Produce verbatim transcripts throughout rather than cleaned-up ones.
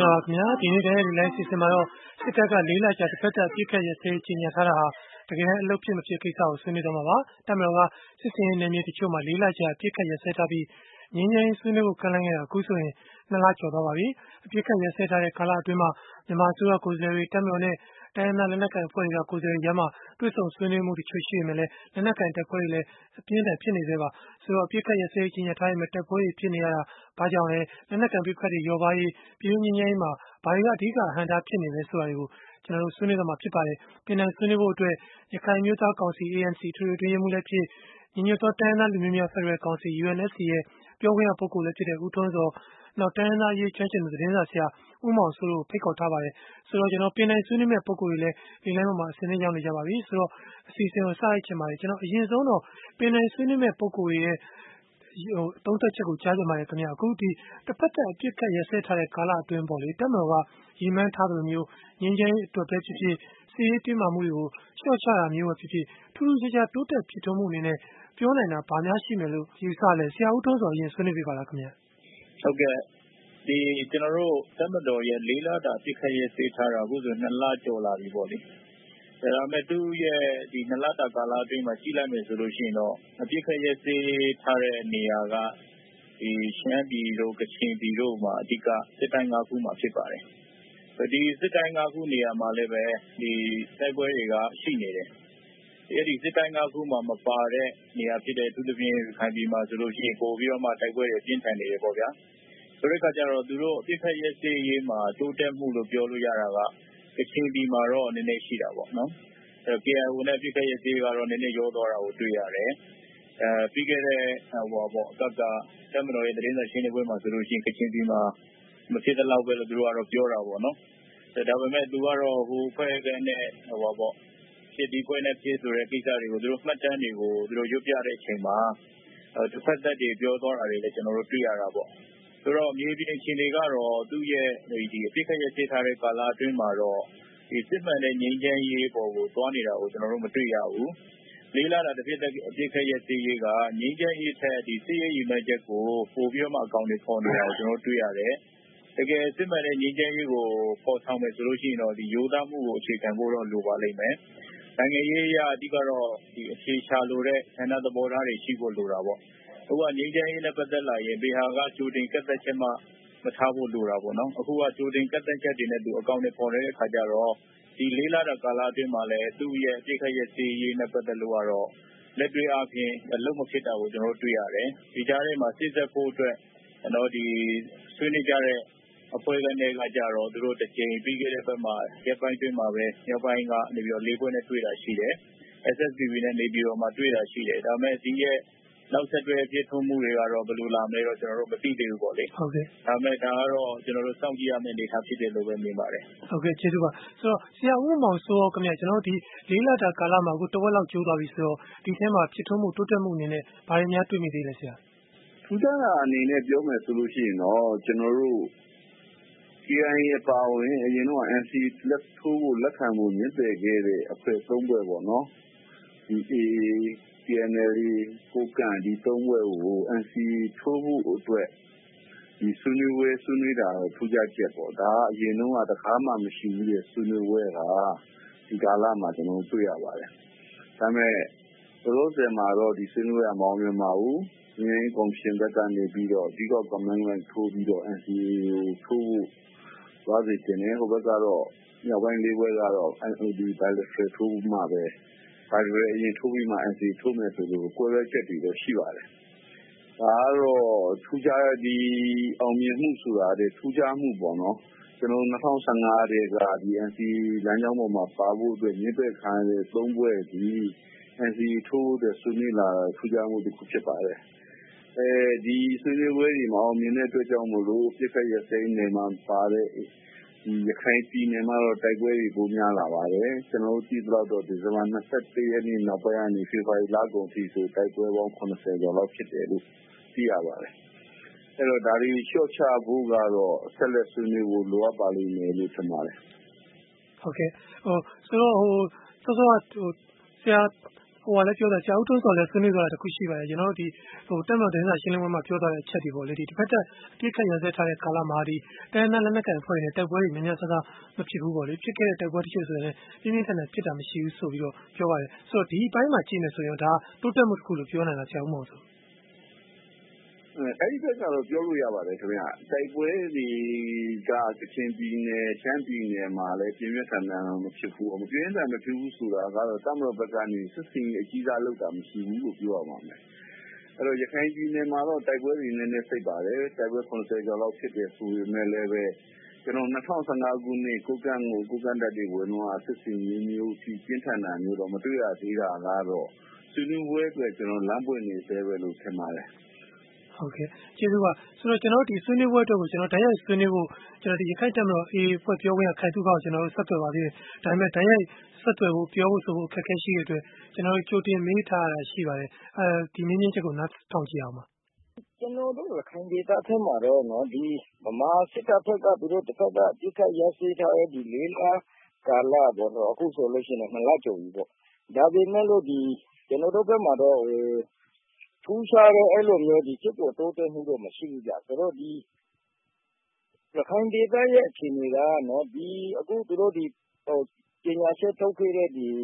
တော်ပါခင်ဗျာဒီနေ့တည်းဒီလိုက်စီစဉ်မှာတော့စစ်တပ်ကလေးလကြာတစ်ဖက်သက်အပြစ်ခတ်ရစဲကြီးညာထားတာဟာတကယ်အလုပ်ဖြစ်မဖြစ်ကိစ္စကိုဆွေးနွေးတော့မှာပါတပ်မတော်ကစစ်စင်ရေးနယ်မြေတချို့မှာလေးလကြာအပြစ်ခတ်ရစဲထားပြီးငင်းငင်းဆွေးနွေးဖို့ကမ်းလှမ်းခဲ့တာအခုဆိုရင်နှစ်လကျော်သွားပါပြီအပြစ်ခတ်ရစဲထားတဲ့ကာလအတွင်းမှာမြန်မာအစိုးရကိုယ်စားလှယ်တွေတပ်မတော်နဲ့တိုင်းရင်းသားလက်နက်ကိုင်အဖွဲ့တွေကကိုယ်စားလှယ်များမှတွေ့ဆုံဆွေးနွေးမှုတချို့ရှိနေတယ်လက်နက်ကိုင်တပ်ဖွဲ့တွေလည်းအပြင်းထန်ဖြစ်နေသေးပါဆိုတော့အပြစ်ခတ်ရစဲကြီးညာထားရင်တပ်ဖွဲ့တွေဖြစ်နေရတာဘာကြောင့်လဲလက်နက်ကိုင်ပြစ်ခတ်တွေရောပါရေးပြည်သူငြိမ်းချမ်းရေးမှာဘာတွေကအဓိကအဟန့်တားဖြစ်နေလဲဆိုတာတွေကိုကျွန်တော်တို့ဆွေးနွေးကြမှာဖြစ်ပါတယ်ပြည်နယ်ဆွေးနွေးဖို့အတွက်ရခိုင်မျိုးသားကောင်စီ A N C ထူထူရေးမှုလည်းဖြစ်ညီညွတ်သောတိုင်းရင်းသားလူမျိုးများဖက်ဒရယ်ကောင်စီ U N F C ရဲ့ပြောခွင့်ရပုဂ္ဂိုလ်လည်းဖြစ်တဲ့ဦးထွန်းစောနောက်တိုင်းရင်းသားရေးကျွမ်းကျင်သူသတင်းစာဆရာဦးမောင်စိုးတို့ဖိတ်ခေါ်ထားပါတယ်ဆိုတော့ကျွန်တော်ပြည်နယ်ဆွေးနွေးမဲ့ပုဂ္ဂိုလ်တွေလည်းဒီလိုင်းမှာအစင်းနေရောက်နေကြပါပြီဆိုတော့အစီအစဉ်ကိုစရချင်ပါတယ်ကျွန်တော်အရင်ဆုံးတော့ပြည်နယ်ဆွေးနွေးမဲ့ပုဂ္ဂိုလ်တွေရဲ့ဟိုသုံးသက်ချက်ကိုကြားကြပါတယ်ခင်ဗျာအခုဒီတစ်ဖက်သက်အပြစ်ခတ်ရစဲထားတဲ့ကာလအတွင်းပေါ့လေတက်မတော်ကရီမန်းထားသလိုမျိုးငင်းချင်းအတွက်ပဲဖြစ်ဖြစ်စီးရေးတင်းမာမှုတွေကိုရှော့ချတာမျိုးပဲဖြစ်ဖြစ်ထူးထူးခြားခြားတိုးတက်ဖြစ်ထွန်းမှုအနေနဲ့ပြောနိုင်တာဘာများရှိမယ်လို့ယူဆလဲဆရာဦးထွန်းစောအရင်ဆွေးနွေးပြပါလားခင်ဗျာဟုတ်ကဲ့ဒီကျွန်တော်တို့တက်မတော်ရဲ့လေးလတာပြစ်ခတ်ရေးစေထားတာအခုဆိုနှစ်လကျော်လာပြီပေါ့လေဒါပေမဲ့သူ့ရဲ့ဒီနှစ်လတာကာလအတွင်းမှာကြီးလိုက်မယ်ဆိုလို့ရှိရင်တော့အပြစ်ခတ်ရေးစေထားတဲ့နေရာကဒီရှမ်းပြည်တို့ကချင်ပြည်တို့မှာအဓိကစစ်တိုင်း၅ခုမှာဖြစ်ပါတယ်ဒီစစ်တိုင်း၅ခုနေရာမှာလည်းပဲဒီတိုက်ပွဲတွေကရှိနေတယ်အဲဒီစစ်တိုင်း၅ခုမှာမပါတဲ့နေရာဖြစ်တဲ့သူတို့ပြင်ခိုင်ပြည်မှာဆိုလို့ရှိရင်ပို့ပြီးတော့မှတိုက်ပွဲတွေပြင်းထန်နေတယ်ပေါ့ဗျာဆိုတဲ့အခါကျတော့သူတို့အပြစ်ခတ်ရေးစေရေးမှာတိုးတက်မှုလို့ပြောလို့ရတာကကချင်ပြည်မှာတော့နည်းနည်းရှိတာပေါ့နော်အဲ K I O နဲ့အပြစ်ခတ်ရေးစေးကတော့နည်းနည်းရောသွားတာကိုတွေ့ရတယ်အဲပြီးခဲ့တဲ့ဟိုပေါ့အကကတက်မတော်ရဲ့သတင်းစာရှင်းလင်းပွဲမှာဆိုလို့ရှိရင်ကချင်ပြည်မှာမဖြစ်တဲ့လောက်ပဲလို့သူတို့ကတော့ပြောတာပေါ့နော်ဒါပေမဲ့သူကတော့ဟိုဖွဲ့ကနဲ့ဟိုပေါ့ဖြစ်ဒီဖွဲ့နဲ့ဖြစ်ဆိုတဲ့ကိစ္စတွေကိုသူတို့မှတ်တမ်းတွေကိုသူတို့ရွတ်ပြတဲ့အချိန်မှာတစ်ဖက်သက်တွေပြောသွားတာတွေလည်းကျွန်တော်တို့တွေ့ရတာပေါ့ဆိုတော့မြေပြင်အခြေအနေကတော့သူ့ရဲ့ဒီအပြစ်ခတ်ရစေထားတဲ့ကာလအတွင်းမှာတော့ဒီစစ်မှန်တဲ့ငြိမ်းချမ်းရေးပေါ်ကိုသွားနေတာကိုကျွန်တော်တို့မတွေ့ရဘူးလေးလာတာတစ်ပြစ်သက်အပြစ်ခတ်ရစေရေးကငြိမ်းချမ်းရေးထက်ဒီစစ်ရေးရည်မှန်းချက်ကိုပို့ပြီးတော့မှအကောင့်တွေပေါ်နေတာကိုကျွန်တော်တို့တွေ့ရတယ်တကယ်စစ်မှန်တဲ့ငြိမ်းချမ်းရေးကိုပေါ်ဆောင်မယ်ဆိုလို့ရှိရင်တော့ဒီရိုးသားမှုကိုအခြေခံဖို့တော့လိုပါလိမ့်မယ်နိုင်ငံရေးအရအဓိကတော့ဒီအခြေချလိုတဲ့ဆန္ဒသဘောထားတွေရှိဖို့လိုတာပေါ့အခုကငြိမ်းချမ်းရေးနဲ့ပတ်သက်လာရင်ဘေဟာကကြိုတင်ကတ်သက်ချက်မှမထားဖို့လိုတာပေါ့နော်အခုကကြိုတင်ကတ်သက်ချက်တွေနဲ့သူအကောင့်တွေပေါ်နေတဲ့အခါကျတော့ဒီလေးလတာကာလအတွင်းမှာလည်းသူ့ရဲ့အပြစ်ခတ်ရစေးရေးနဲ့ပတ်သက်လို့ကတော့လက်တွေ့အပြင်အလုံးမဖြစ်တာကိုကျွန်တော်တို့တွေ့ရတယ်ဒီကြားထဲမှာစစ်သက်ဖို့အတွက်ကျွန်တော်ဒီဆွေးနွေးကြတဲ့အဖွဲ့ကနေကကြတော့သူတို့တစ်ကြိမ်ပြီးခဲ့တဲ့ဘက်မှာရပ်ပိုင်းတွင်းမှာပဲရပ်ပိုင်းကနေပြီးတော့လေးပွဲနဲ့တွေ့တာရှိတယ် S S P B နဲ့နေပြီးတော့မှတွေ့တာရှိတယ်ဒါပေမဲ့ဒီရဲ့နောက်ဆက်တွဲဖြစ်ထွန်းမှုတွေကတော့ဘယ်လိုလာမလဲတော့ကျွန်တော်တို့မသိသေးဘူးပေါ့လေဟုတ်ကဲ့ဒါပေမဲ့ဒါကတော့ကျွန်တော်တို့စောင့်ကြည့်ရမယ့်အနေအထားဖြစ်တယ်လို့ပဲမြင်ပါတယ်ဟုတ်ကဲ့ကျေးဇူးပါဆိုတော့ဆရာဦးမောင်စိုးခင်ဗျာကျွန်တော်တို့ဒီလေးလတာကာလမှာအခုတဝက်လောက်ကျိုးသွားပြီဆိုတော့ဒီထဲမှာဖြစ်ထွန်းမှုတိုးတက်မှုအနေနဲ့ဘာတွေများတွေ့မိသေးလဲဆရာထူးခြားတာအနေနဲ့ပြောမယ်ဆိုလို့ရှိရင်တော့ကျွန်တော်တို့ K I A ပါဝင်အရင်တော့ N C လက်ထိုးဖို့လက်ခံဖို့ညှိတဲ့ခဲ့တဲ့အဖွဲ့သုံးဖွဲ့ပေါ့နော်ဒီ A P N L ကိုကန်ဒီသုံးဖွဲ့ကို N C ထိုးဖို့အတွက်ဒီဆွေးနွေးပွဲဆွေးနွေးတာထူးခြားချက်ပေါ့ဒါအရင်တော့တခါမှမရှိဘူးတဲ့ဆွေးနွေးပွဲကဒီကာလမှာကျွန်တော်တွေ့ရပါတယ်ဒါပေမဲ့ဘလို့ဆယ်မှာတော့ဒီဆွေးနွေးရမအောင်မြင်ပါဘူးငင်းကော်မရှင်ဘက်ကနေပြီးတော့ဒီကော commandment ထိုးပြီးတော့ N C ကိုထိုးဖို့သွားစီတင်တယ်ဟိုဘက်ကတော့မြောက်ပိုင်းလေးဘက်ကတော့ N O D bilateral ထိုးမှပဲ bilateral အရင်ထိုးပြီးမှ N C ထိုးမယ်ဆိုလို့ကိုယ်ရဲချက်တွေတော့ရှိပါတယ်ဒါကတော့ထူးခြားဒီအောင်မြင်မှုဆိုတာတဲ့ထူးခြားမှုပေါ့နော်ကျွန်တော်၂၀၁၅တည်းကဒီ N C လမ်းကြောင်းပေါ်မှာပါဖို့အတွက်ညှိတဲ့ခံရတဲ့သုံးဖွဲ့ဒီ N C ထိုးတဲ့ဆွေးနွေးလာထူးခြားမှုတစ်ခုဖြစ်ပါတယ်အဲဒီဆွေးနွေးပွဲတွေမှာအောင်မြင်တဲ့အတွက်ကြောင့်မို့လို့ပြစ်ခတ်ရစိမ်းနေမှာပါတဲ့ဒီရခိုင်ပြည်နယ်မှာတော့တိုက်ပွဲတွေပိုများလာပါတယ်ကျွန်တော်တို့ကြည့်တော့တော့ဒီဇင်ဘာ၂၁ရက်နေ့နောက်ပိုင်းကနေဖေဖော်ဝါရီလကုန်ထိဆိုတိုက်ပွဲပေါင်း၇၀ကျော်လောက်ဖြစ်တယ်လို့သိရပါတယ်အဲ့တော့ဒါတွေလျှော့ချဖို့ကတော့ဆက်လက်ဆွေးနွေးဖို့လိုအပ်ပါလိမ့်မယ်လို့ထင်ပါတယ်ဟုတ်ကဲ့ဟိုဆိုတော့ဟိုစောစောဟိုဆရာဟိုကလည်းပြောတာကြာဦးထွန်းစော်လည်းဆွေးနွေးသွားတာတခုရှိပါတယ်ကျွန်တော်တို့ဒီဟိုတက်မတော်တင်းစာရှင်းလင်းပွဲမှာပြောသွားတဲ့အချက်တွေပေါ့လေဒီတစ်ဖက်သက်အပြစ်ခတ်ရစဲထားတဲ့ကာလမှာဒီတိုင်းနာလက်နက်ကန်ဖွဲ့နေတဲ့တိုက်ပွဲတွေများများဆဆမဖြစ်ဘူးပေါ့လေဖြစ်ခဲ့တဲ့တိုက်ပွဲတချို့ဆိုရင်ပြင်းပြင်းထန်ထန်ဖြစ်တာမရှိဘူးဆိုပြီးတော့ပြောပါတယ်ဆိုတော့ဒီဘိုင်းမှာကြည့်နေဆိုရင်ဒါတိုးတက်မှုတစ်ခုလို့ပြောနိုင်တာဆရာဦးမောင်ဆိုအဲ့ဒီဘက်ကတော့ပြောလို့ရပါတယ်ခင်ဗျာတိုက်ပွဲတွေကကချင်ပြည်နယ်ရှမ်းပြည်နယ်မှာလည်းပြင်းပြထန်ထန်မဖြစ်ဘူးမပြင်းထန်မဖြစ်ဘူးဆိုတာကတော့တမတော်ဘက်ကနေစစ်စင်အကြီးစားလောက်တာမရှိဘူးလို့ပြောရမှာမယ်အဲ့တော့ရခိုင်ပြည်နယ်မှာတော့တိုက်ပွဲတွေနည်းနည်းစိတ်ပါတယ်တိုက်ပွဲခုနှစ်ဆယ်ကျော်လောက်ဖြစ်တယ်ဆိုပေမဲ့လည်းပဲကျွန်တော်၂၀၁၅ခုနှစ်ကိုကန့်ကိုကိုကန့်တက်တွေဝင်တော့စစ်စင်မျိုးမျိုးစီပြင်းထန်တာမျိုးတော့မတွေ့ရသေးတာကတော့ဆွေးနွေးပွဲအတွက်ကျွန်တော်လမ်းပွင့်နေသေးပဲလို့ထင်ပါတယ်ဟုတ်ကဲ့ကျေးဇူးပါဆိုတော့ကျွန်တော်ဒီဆွေးနွေးပွဲအတွက်ကိုကျွန်တော်ဓာတ်ရိုက်ဆွေးနွေးဖို့ကျွန်တော်ဒီရခိုင်တပ်မတော် A ဖွဲ့ပြောခွင့်ရခိုင်သူခကိုကျွန်တော်တို့ဆက်သွယ်ပါသေးတယ်ဒါပေမဲ့ဓာတ်ရိုက်ဆက်သွယ်ဖို့ပြောဖို့ဆိုဖို့အခက်အခဲရှိတဲ့အတွက်ကျွန်တော်တို့ကြိုတင်မေးထားတာရှိပါတယ်အဲဒီမင်းင်းချက်ကိုနားထောင်ကြည့်အောင်ပါကျွန်တော်တို့ရခိုင်ဒေသထဲမှာတော့နော်ဒီဗမာစစ်တပ်ဘက်ကသူတို့တစ်ဖက်ကပြစ်ခတ်ရရှိထားတဲ့ဒီလေးလကာလပေါ့နော်အခုဆိုလို့ရှိရင်နှစ်လကျော်ပြီပေါ့ဒါပေမဲ့လို့ဒီကျွန်တော်တို့ဘက်မှာတော့ဟိုထူးခြားတဲ့အဲ့လိုမျိုးဒီဖြစ်ပေါ်တိုးတက်မှုတော့မရှိဘူးကြဆိုတော့ဒီရခိုင်ဒေသရဲ့အခြေအနေကနော်ဒီအခုသူတို့ဒီဟိုပညာချက်ထုတ်ခဲ့တဲ့ဒီ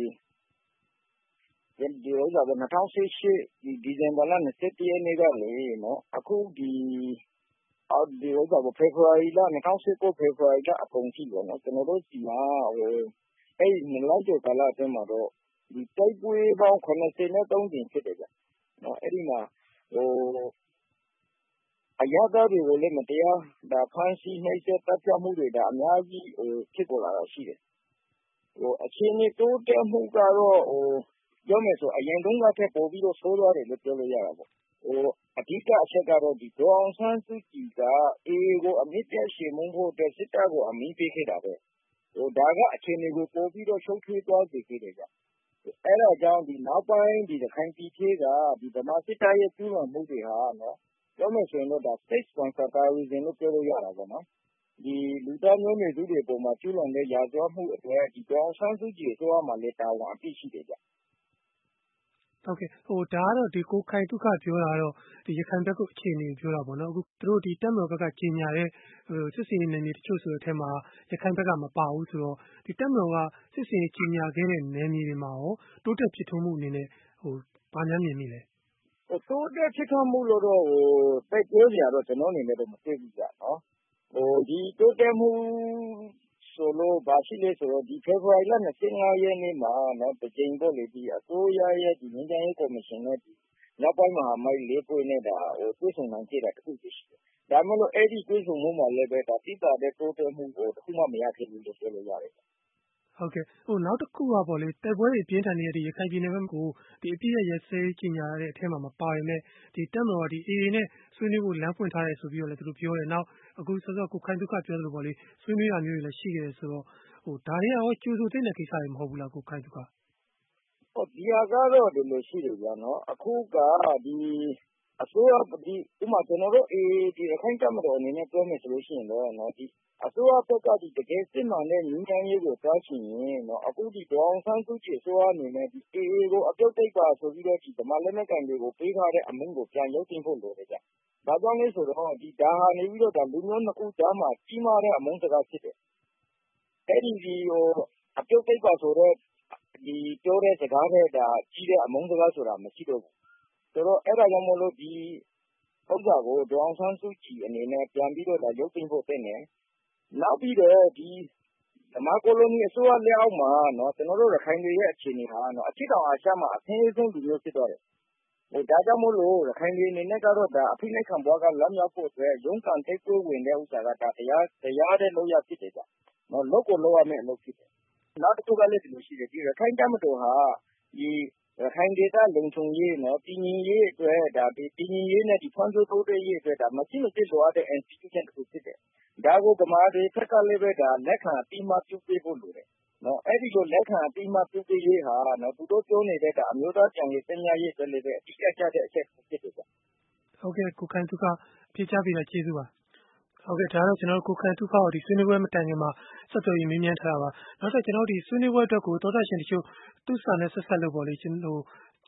ဒီဥစ္စာက၂၀၁၈ဒီဒီဇင်ဘာလ၂၁ရက်နေ့ကလေနော်အခုဒီအော်ဒီဥစ္စာကိုဖေဖော်ဝါရီလ၂၀၁၉ဖေဖော်ဝါရီလအကုန်ထိပေါ့နော်ကျွန်တော်တို့ဒီမှာဟိုအဲ့ဒီနှစ်လကျော်ကာလအတွင်းမှာတော့ဒီတိုက်ပွဲပေါင်း၇၃ကြိမ်ဖြစ်တယ်ကြနော်အဲ့ဒီမှာဟိုအရသာတွေကိုလည်းမတရားဒါဖမ်းဆီးနှိပ်စက်တပ်ဖြတ်မှုတွေဒါအများကြီးဟိုဖြစ်ပေါ်လာတာရှိတယ်ဟိုအခြေအနေတိုးတက်မှုကတော့ဟိုပြောမယ်ဆိုအရင်တုန်းကထက်ပိုပြီးတော့ဆိုးသွားတယ်လို့ပြောလို့ရတာပေါ့ဟိုအဓိကအချက်ကတော့ဒီဒေါအောင်ဆန်းစုကြည်ကအေကိုအမြင့်ပြည့်ရှင်မုန်းဖို့အတွက်စစ်တပ်ကိုအမိပေးခဲ့တာပဲဟိုဒါကအခြေအနေကိုပိုပြီးတော့ချုပ်ထွေးသွားစေခဲ့တယ်ကြအဲ့ဒါကြောင့်ဒီနောက်ပိုင်းဒီရခိုင်ပြည်သေးကဒီဗမာစစ်တပ်ရဲ့ကျူးလွန်မှုတွေဟာနော်ပြောမယ်ဆိုရင်တော့ဒါ state sponsor terrorism လို့ပြောလို့ရတာပေါ့နော်ဒီလူသားမျိုးနွယ်စုတွေပေါ်မှာကျူးလွန်တဲ့ရာဇဝတ်မှုအတွက်ဒီဒေါအောင်ဆန်းစုကြည်အစိုးရမှာလည်းတာဝန်အပြည့်ရှိတယ်ကြဟုတ်ကဲ့ဟိုဒါကတော့ဒီကိုခိုင်ဒုက္ခပြောတာတော့ဒီရခိုင်ဘက်ကအခြေအနေပြောတာပေါ့နော်အခုသူတို့ဒီတက်မတော်ဘက်ကကြီးညာတဲ့ဟိုစစ်စင်ရေးနယ်မြေတချို့ဆိုတဲ့အထက်မှာရခိုင်ဘက်ကမပါဘူးဆိုတော့ဒီတက်မတော်ကစစ်စင်ရေးကြီးညာခဲ့တဲ့နယ်မြေတွေမှာရောတိုးတက်ဖြစ်ထွန်းမှုအနေနဲ့ဟိုဘာများမြင်မိလဲဟိုတိုးတက်ဖြစ်ထွန်းမှုလို့တော့ဟိုတိုက်ပြောစရာတော့ကျွန်တော်အနေနဲ့တော့မသိဘူးကြနော်ဟိုဒီတိုးတက်မှုဆိုလို့ဘာရှိလဲဆိုတော့ဒီဖေဖော်ဝါရီလ၂၅ရက်နေ့မှာနော်တကြိမ်ပေါ့လေဒီအစိုးရရဲ့ဒီငြိမ်းချမ်းရေးကော်မရှင်နဲ့ဒီနောက်ပိုင်းမှာမိုက်လေးဖွဲ့နဲ့ဒါဟိုတွေ့ဆုံနိုင်ကြတာတခုရှိတယ်။ဒါမှမဟုတ်အဲ့ဒီတွေ့ဆုံမှုမှာလည်းပဲဒါတိတာတဲ့တိုးတက်မှုကိုတခုမှမရခဲ့ဘူးလို့ပြောလို့ရတယ်။ဟုတ်ကဲ့ဟိုနောက်တစ်ခုကပေါ့လေတိုက်ပွဲတွေပြင်းထန်နေတဲ့ဒီရခိုင်ပြည်နယ်ဘက်ကိုဒီအပြည့်ရရစဲကြီးညာတဲ့အထက်မှာမပါရင်လည်းဒီတက်မတော်ကဒီ A A နဲ့ဆွေးနွေးဖို့လမ်းဖွင့်ထားတယ်ဆိုပြီးတော့လည်းသူတို့ပြောတယ်နောက်အခုစောစောကိုခိုင်ဒုက္ခပြောသလိုပေါ့လေဆွေးနွေးရမျိုးတွေလည်းရှိခဲ့တယ်ဆိုတော့ဟိုဒါတွေကရောကျူးစုသိတဲ့ကိစ္စတွေမဟုတ်ဘူးလားကိုခိုင်ဒုက္ခဟောဒီဟာကတော့ဒီလိုရှိတယ်ဗျာနော်အခုကဒီအစိုးရဒီဥမာကျွန်တော်တို့အေးဒီရခိုင်တပ်မတော်အနေနဲ့ပြောမယ်ဆိုလို့ရှိရင်တော့နော်ဒီအစိုးရဘက်ကဒီတကယ်စစ်မှန်တဲ့ငြိမ်းချမ်းရေးကိုကြားချင်ရင်နော်အခုဒီဒေါအောင်ဆန်းစုကြည်အစိုးရအနေနဲ့ဒီအေးကိုအပြုတ်တိတ်ပါဆိုပြီးတော့ဒီဗမာလက်နက်ကန်တွေကိုပေးထားတဲ့အမင်းကိုပြန်ရုပ်သိမ်းဖို့လိုတယ်ဗျာဒါကြောင့်လဲဆိုတော့ဒီဒါဟာနေပြီးတော့ဒါလူမျိုးနှစ်ခုကြားမှာကြီးမားတဲ့အမုန်းစကားဖြစ်တယ်အဲ့ဒီဒီဟိုအပြုတ်တိတ်ပါဆိုတော့ဒီပြောတဲ့စကားတွေဒါကြီးတဲ့အမုန်းစကားဆိုတာမရှိတော့ဘူးဆိုတော့အဲ့ဒါကြောင့်မို့လို့ဒီဥစ္စာကိုဒေါအောင်ဆန်းစုကြည်အနေနဲ့ပြန်ပြီးတော့ဒါရုပ်သိမ်းဖို့တင်တယ်နောက်ပြီးတော့ဒီဓမ္မကိုလိုနီအစိုးရလက်အောက်မှာနော်ကျွန်တော်တို့ရခိုင်တွေရဲ့အခြေအနေဟာနော်အထက်တောင်အာရှမှာအထင်းဆုံးလူမျိုးဖြစ်သွားတယ်ဟိုဒါကြောင့်မို့လို့ရခိုင်တွေအနေနဲ့ကတော့ဒါအဖိနှိတ်ခံဘွားကလမ်းမြောက်ဖို့အတွက်ရုန်းကန်တိတ်ကွေးဝင်တဲ့ဥစ္စာကဒါတရားတရားတဲ့လုပ်ရဖြစ်တယ်ကြနော်လောက်ကိုလောက်ရမယ့်အလုပ်ဖြစ်တယ်နောက်တစ်ခုကလည်းဒီလိုရှိတယ်ဒီရခိုင်တပ်မတော်ဟာဒီရခိုင်ဒေသလုံခြုံရေးနော်ပြည်ငြိမ်ရေးအတွက်ဒါဒီပြည်ငြိမ်ရေးနဲ့ဒီဖွံ့ဖြိုးတိုးတက်ရေးအတွက်ဒါမရှိမဖြစ်လိုအပ်တဲ့ institution တစ်ခုဖြစ်တယ်ဒါကိုဗမာတွေဖက်ကလည်းပဲဒါလက်ခံအတိမပြုပေးဖို့လိုတယ်နော်အဲ့ဒီလိုလက်ခံအတိမပြုပေးရေးဟာနော်သူတို့ပြောနေတဲ့ဒါအမျိုးသားကြံရေးတင်ညာရေးအတွက်လည်းပဲအတိအကျတဲ့အချက်ဖြစ်တယ်ဗျဟုတ်ကဲ့ကိုခိုင်သူကဖြေချပေးတာကျေးဇူးပါဟုတ်ကဲ့ဒါတော့ကျွန်တော်တို့ကိုခိုင်သူခေါဒီဆွေးနွေးပွဲမတိုင်ခင်မှာဆက်သွယ်ရေးမေးမြန်းထားတာပါနောက်ထပ်ကျွန်တော်ဒီဆွေးနွေးပွဲအတွက်ကိုသောတာရှင်တချို့သူ့စာနဲ့ဆက်ဆက်လို့ပေါ့လေကျွန်တော်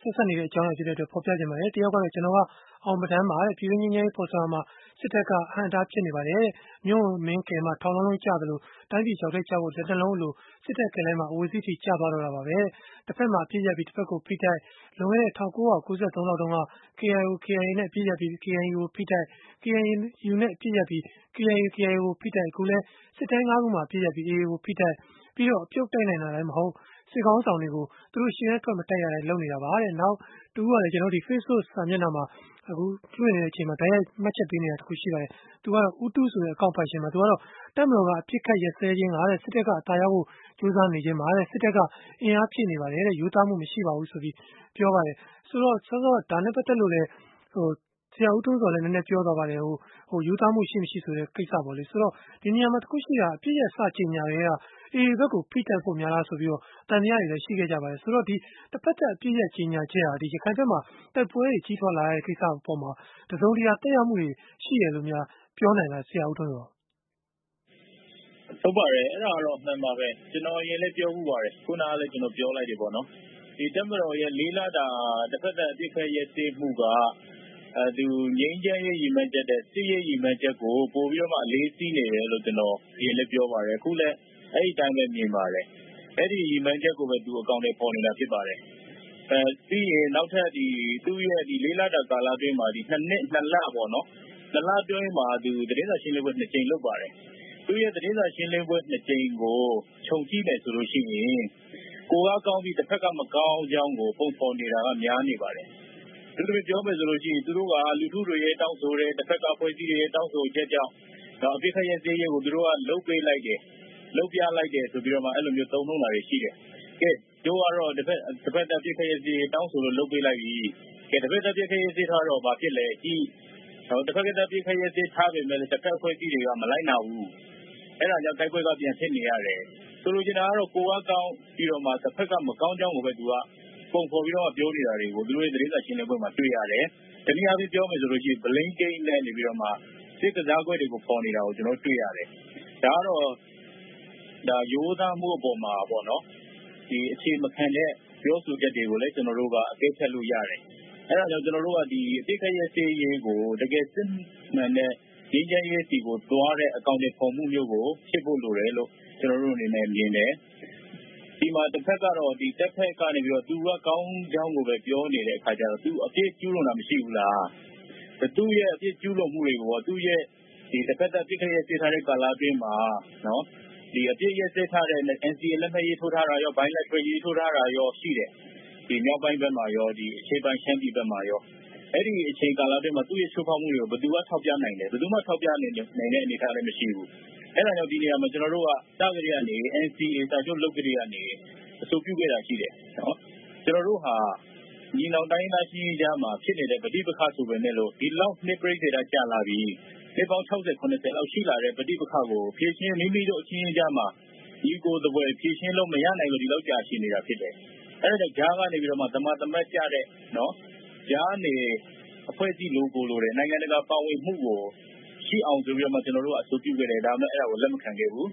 ဆက်ဆက်နေတဲ့အကြောင်းအရာဖြစ်တဲ့အတွက်ဖော်ပြချင်ပါတယ်။တယောက်ကတော့ကျွန်တော်ကအောင်ပဒန်းမှာတဲ့ပြည်တွင်းငြိမ်းချမ်းရေးပေါ်ဆောင်မှာစစ်တပ်ကအဟန့်အတားဖြစ်နေပါတယ်။မြို့မင်းကယ်မှာထောင်လုံးလုံးကျသလိုတိုင်းပြည်ကြောက်တဲ့ကြောက်ဖို့လက်နှလုံးလိုစစ်တပ်ကယ်လိုက်မှာအဝေစီးထိကျသွားတော့တာပါပဲ။တစ်ဖက်မှာပြည့်ရပြီးတစ်ဖက်ကိုဖိတိုက်လွန်ခဲ့တဲ့၁၉၉၃လောက်တုန်းက K I O K I A နဲ့ပြည့်ရပြီး K I A ကိုဖိတိုက် K I U နဲ့ပြည့်ရပြီး K I A K I A ကိုဖိတိုက်အခုလဲစစ်တိုင်း၅ခုမှာပြည့်ရပြီး A A ကိုဖိတိုက်ပြီးတော့အပြုတ်တိုက်နိုင်တာလည်းမဟုတ်စစ်ကောင်းဆောင်တွေကိုသူတို့ရှင်းရဲထွက်မတိုက်ရတဲ့လုပ်နေတာပါတဲ့နောက်တူကလည်းကျွန်တော်ဒီ Facebook စာမျက်နှာမှာအခုတွေ့နေတဲ့အချိန်မှာတိုင်းရိုက်မှတ်ချက်ပေးနေတာတခုရှိပါတယ်သူကတော့ဦးတူဆိုတဲ့အကောင့်ပိုင်ရှင်မှာသူကတော့တက်မတော်ကအပြစ်ခတ်ရက်စဲခြင်းကတဲ့စစ်တပ်ကအသာရောက်ဖို့ကြိုးစားနေခြင်းပါတဲ့စစ်တပ်ကအင်အားဖြည့်နေပါတယ်တဲ့ယူသားမှုမရှိပါဘူးဆိုပြီးပြောပါတယ်ဆိုတော့ဆောစောဒါနဲ့ပတ်သက်လို့လည်းဟိုဆရာဦးထွန်းစောလည်းနည်းနည်းပြောသွားပါတယ်ဟိုဟိုယူသားမှုရှိမရှိဆိုတဲ့ကိစ္စပေါ့လေဆိုတော့ဒီနေရာမှာတခုရှိတာအပြည့်ရဲ့စကြင်ညာတွေကအေးဘက်ကိုဖိတက်ဖို့များလားဆိုပြီးတော့တန်တရားတွေလည်းရှိခဲ့ကြပါတယ်ဆိုတော့ဒီတစ်ဖက်သက်အပြည့်ရဲ့ကြီးညာချက်ဟာဒီရခိုင်ဘက်မှာတိုက်ပွဲတွေကြီးထွားလာတဲ့ကိစ္စအပေါ်မှာတစုံတရာတက်ရောက်မှုတွေရှိရလို့များပြောနိုင်လားဆရာဦးထွန်းစောဟုတ်ပါတယ်အဲ့ဒါတော့မှန်ပါပဲကျွန်တော်ရင်လည်းပြောမှုပါတယ်ခုနကလည်းကျွန်တော်ပြောလိုက်တယ်ပေါ့နော်ဒီတက်မတော်ရဲ့လေးလာတာတစ်ဖက်သက်အပြစ်ခတ်ရဲ့တေးမှုကအဲသူငိမ့်ချမ်းရေးရည်မှန်းချက်တဲ့စစ်ရေးရည်မှန်းချက်ကိုပို့ပြီးတော့မှအလေးစီးနေတယ်လို့ကျွန်တော်ရင်လည်းပြောပါတယ်အခုလည်းအဲ့ဒီတိုင်းပဲမြင်ပါတယ်အဲ့ဒီရည်မှန်းချက်ကိုပဲသူအကောင့်တွေပေါ်နေတာဖြစ်ပါတယ်အဲပြီးရင်နောက်ထပ်ဒီသူ့ရဲ့ဒီလေးလာတာကာလအတွင်းမှာဒီနှစ်နှစ်နှစ်လပေါ့နော်နှစ်လအတွင်းမှာသူတရင်စာရှင်းလင်းပွဲနှစ်ကြိမ်လုပ်ပါတယ်သူရဲ့သတင်းစာရှင်းလင်းပွဲနှစ်ကြိမ်ကိုခြုံကြည့်မယ်ဆိုလို့ရှိရင်ကိုကကောင်းပြီးတစ်ဖက်ကမကောင်းအကြောင်းကိုပုံဖော်နေတာကများနေပါတယ်။ဒီလိုပြောမယ်ဆိုလို့ရှိရင်သူတို့ကလူထုတွေရဲ့တောင်းဆိုတဲ့တစ်ဖက်ကဖွဲ့စည်းတွေရဲ့တောင်းဆိုချက်ကြောင့်တော့အပြစ်ခရဲ့သေးရေးကိုသူတို့ကလုတ်ပေးလိုက်တယ်။လုတ်ပြလိုက်တယ်ဆိုပြီးတော့မှအဲ့လိုမျိုးသုံးနှုန်းတာတွေရှိတယ်။ကဲတို့ကတော့တစ်ဖက်တစ်ဖက်အပြစ်ခရဲ့သေးတောင်းဆိုလို့လုတ်ပေးလိုက်ပြီ။ကဲတစ်ဖက်အပြစ်ခရဲ့သေးထားတော့ဘာဖြစ်လဲ။ဒီတော့တစ်ဖက်ကတပြစ်ခရဲ့သေးထားပေမဲ့တစ်ဖက်ဖွဲ့စည်းတွေကမလိုက်နိုင်ဘူး။အဲ့ဒါကြောင့်တိုက်ပွဲကပြန်ဖြစ်နေရတယ်ဆိုလိုချင်တာကတော့ကိုကကောင်းပြီးတော့မှတစ်ဖက်ကမကောင်းကြောင်းကိုပဲသူကပုံဖော်ပြီးတော့ပြောနေတာတွေကိုသူတို့ရဲ့သတင်းစာရှင်းလင်းပွဲမှာတွေ့ရတယ်တနည်းအားဖြင့်ပြောမယ်ဆိုလို့ရှိရင် blame game နဲ့နေပြီးတော့မှစစ်ကစားကွက်တွေကိုပေါ်နေတာကိုကျွန်တော်တွေ့ရတယ်ဒါကတော့ဒါရိုးသားမှုအပေါ်မှာပေါ့နော်ဒီအခြေမခံတဲ့ပြောဆိုချက်တွေကိုလည်းကျွန်တော်တို့ကအသိဖြတ်လို့ရတယ်အဲ့ဒါကြောင့်ကျွန်တော်တို့ကဒီအသိခရဲ့စေးရေးကိုတကယ်စစ်မှန်တဲ့ငြိမ်းချမ်းရေးစီကိုတွားတဲ့အကောင့်တွေပေါ်မှုမျိုးကိုဖြစ်ဖို့လိုတယ်လို့ကျွန်တော်တို့အနေနဲ့မြင်တယ်ဒီမှာတစ်ဖက်ကတော့ဒီတက်ဖက်ကနေပြီးတော့သူကကောင်းကြောင်းကိုပဲပြောနေတဲ့အခါကျတော့သူအပြစ်ကျူးလွန်တာမရှိဘူးလားသူ့ရဲ့အပြစ်ကျူးလွန်မှုတွေကိုသူ့ရဲ့ဒီတစ်ဖက်သက်ပြစ်ခရဲ့စေထားတဲ့ကာလအတွင်းမှာနော်ဒီအပြစ်ရဲ့စေထားတဲ့ N C A လက်မှတ်ရေးထိုးထားတာရော bilateral ရေးထိုးထားတာရောရှိတယ်ဒီမြောက်ပိုင်းဘက်မှာရောဒီအခြေပိုင်းရှမ်းပြည်ဘက်မှာရောအဲ့ဒီအချိန်ကာလအတွင်းမှာသူ့ရဲ့ချိုးဖောက်မှုတွေကိုဘယ်သူမှထောက်ပြနိုင်တယ်ဘယ်သူမှထောက်ပြနိုင်တဲ့အနေအထားလည်းမရှိဘူးအဲ့ဒါကြောင့်ဒီနေရာမှာကျွန်တော်တို့ကစကြရကနေ N C A စာချုပ်လုပ်ကြရကနေအဆိုပြုခဲ့တာရှိတယ်နော်ကျွန်တော်တို့ဟာညီနောင်တိုင်းသားချင်းကြားမှာဖြစ်နေတဲ့ပဋိပက္ခဆိုပေမဲ့လို့ဒီလောက်နှစ်ပြိတ္တာကြာလာပြီဒီပေါင်း၆၀ ၇၀လောက်ရှိလာတဲ့ပဋိပက္ခကိုဖြည့်ရှင်းမိမိတို့အချင်းကြားမှာဒီကိုယ်တပွဲဖြည့်ရှင်းလို့မရနိုင်လို့ဒီလောက်ကြာရှည်နေတာဖြစ်တယ်အဲ့ဒါကြောင့်ဂျားကနေပြီးတော့မှသမသမတ်ကြတဲ့နော်ဂျားနေအဖွဲ့အစည်းလိုကိုလိုတဲ့နိုင်ငံတကာပါဝင်မှုကိုရှိအောင်ဆိုပြီးတော့မှကျွန်တော်တို့အဆိုပြုခဲ့တယ်ဒါပေမဲ့အဲ့ဒါကိုလက်မခံခဲ့ဘူး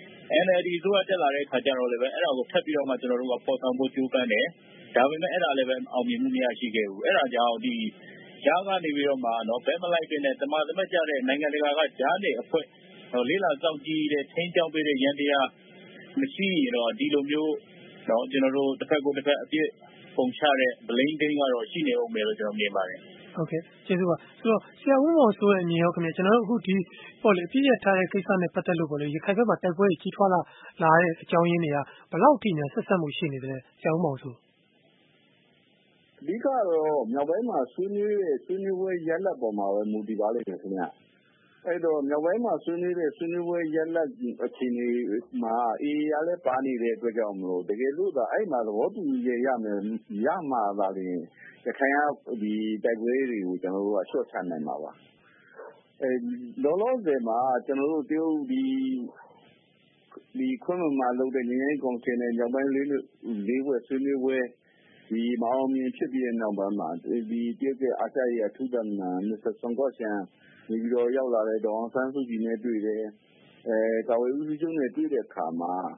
N L D ဆိုတာတက်လာတဲ့ခါကျတော့လည်းပဲအဲ့ဒါကိုထပ်ပြီးတော့မှကျွန်တော်တို့ကပေါ်ဆောင်ဖို့ကြိုးပမ်းတယ်ဒါပေမဲ့အဲ့ဒါလည်းပဲအောင်မြင်မှုမရရှိခဲ့ဘူးအဲ့ဒါကြောင့်ဒီဂျားကနေပြီးတော့မှနော်ဘဲမလိုက်တဲ့သမသမတ်ကြတဲ့နိုင်ငံတကာကဂျားနေအဖွဲ့လေးလာစောင့်ကြည့်တဲ့ထိန်းချောင်းပေးတဲ့ရန်တရားမရှိရင်တော့ဒီလိုမျိုးနော်ကျွန်တော်တို့တစ်ဖက်ကိုတစ်ဖက်အပြစ်ပုံချတဲ့ blame game ကတော့ရှိနေအောင်မယ်လို့ကျွန်တော်မြင်ပါတယ်ဟုတ်ကဲ့ကျေးဇူးပါဆိုတော့ဆရာဦးမောင်ဆိုရဲ့အမြင်ရောခင်ဗျကျွန်တော်တို့အခုဒီပေါ့လေအပြည့်ရထားတဲ့ကိစ္စနဲ့ပတ်သက်လို့ပေါ့လေရခိုင်ဘက်မှာတိုက်ပွဲကြီးထွားလာလာတဲ့အကြောင်းရင်းတွေကဘယ်လောက်ထိများဆက်ဆက်မှုရှိနေတယ်ဆရာဦးမောင်ဆိုအဓိကတော့မြောက်ပိုင်းမှာဆွေးနွေးတဲ့ဆွေးနွေးပွဲရလဒ်ပေါ်မှာပဲမူတည်ပါလိမ့်မယ်ခင်ဗျအဲ့တော့မြောက်ပိုင်းမှာဆွေးနွေးတဲ့ဆွေးနွေးပွဲရလဒ်အခြေအနေမှာအေးရလဲပါနေတဲ့အတွက်ကြောင့်မလို့တကယ်လို့သာအဲ့မှာသဘောတူညီရမယ်ရမှာသာလျှင်ရခိုင်ကဒီတိုက်ပွဲတွေကိုကျွန်တော်တို့ကရှော့ချနိုင်မှာပါအဲလောလောဆယ်မှာကျွန်တော်တို့တရုတ်ဒီဒီခွင့်မှလုပ်တဲ့ငင်းငင်းကောင်စီနဲ့မြောက်ပိုင်းလေးလေးဘွဲဆွေးနွေးပွဲဒီမအောင်မြင်ဖြစ်ပြီးတဲ့နောက်ပိုင်းမှာဒီတရုတ်ရဲ့အာရှရဲ့အထူးတမန်မစ္စတာဆွန်ကော့ရှန်နေပြီးတော့ရောက်လာတဲ့ဒေါအောင်ဆန်းစုကြည်နဲ့တွေ့တယ်အဲကာဝေးဦးစီးချုပ်နဲ့တွေ့တဲ့အခါမှာ